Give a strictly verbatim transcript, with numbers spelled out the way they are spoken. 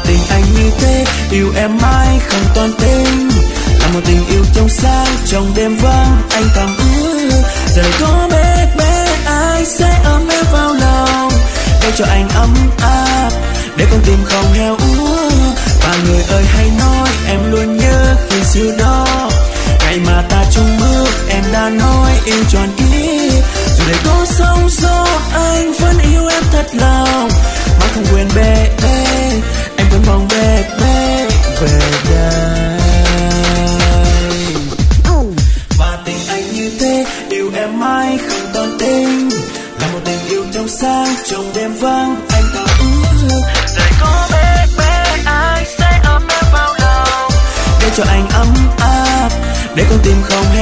tình anh như thế, yêu em mãi không toàn tình, là một tình yêu trong sáng trong đêm vắng anh thầm ước giờ có bé bé ai sẽ ấm em vào lòng để cho anh ấm áp, để con tim không heo úa. Và người ơi hãy nói em luôn nhớ khi xưa đó, ngày mà ta chung bước em đã nói yêu tròn ý. Dù đời có sóng gió anh vẫn yêu em thật lòng, mà không quên bé bé, anh vẫn mong bé bé về đây. Và tình anh như thế, yêu em mãi không toàn tình, là một tình yêu trong sáng trong đêm vắng anh thầm ước đời có bé bé ai sẽ ấm em vào lòng để cho anh ấm áp, để con tim không